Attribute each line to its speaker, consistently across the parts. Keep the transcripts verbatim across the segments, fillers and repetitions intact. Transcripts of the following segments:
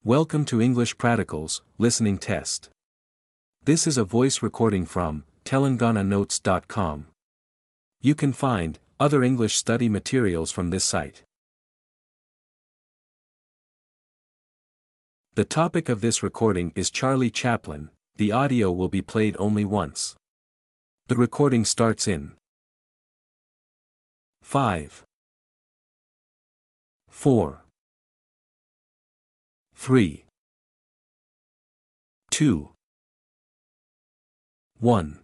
Speaker 1: Welcome to English Practicals, Listening Test. This is a voice recording from telangana notes dot com. You can find other English study materials from this site. The topic of this recording is Charlie Chaplin. The audio will be played only once. The recording starts in five, four, three, two, one.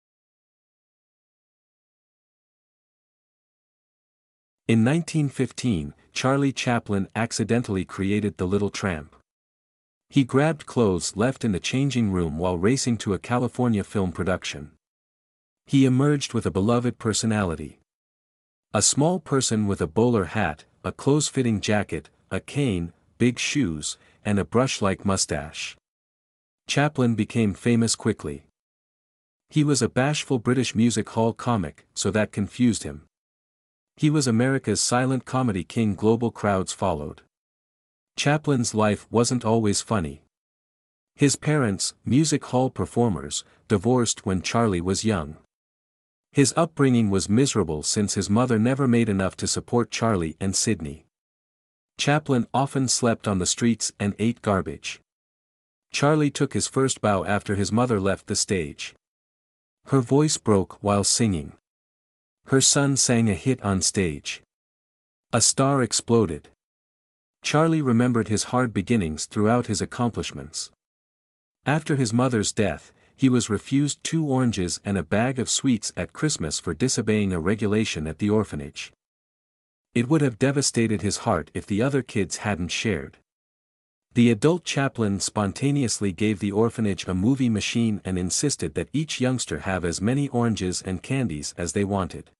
Speaker 1: In nineteen fifteen, Charlie Chaplin accidentally created The Little Tramp. He grabbed clothes left in the changing room while racing to a California film production. He emerged with a beloved personality. A small person with a bowler hat, a close-fitting jacket, a cane, big shoes, and a brush-like mustache. Chaplin became famous quickly. He was a bashful British music hall comic, so that confused him. He was America's silent comedy king. Global crowds followed. Chaplin's life wasn't always funny. His parents, music hall performers, divorced when Charlie was young. His upbringing was miserable since his mother never made enough to support Charlie and Sidney. Chaplin often slept on the streets and ate garbage. Charlie took his first bow after his mother left the stage. Her voice broke while singing. Her son sang a hit on stage. A star exploded. Charlie remembered his hard beginnings throughout his accomplishments. After his mother's death, he was refused two oranges and a bag of sweets at Christmas for disobeying a regulation at the orphanage. It would have devastated his heart if the other kids hadn't shared. The adult Chaplin spontaneously gave the orphanage a movie machine and insisted that each youngster have as many oranges and candies as they wanted.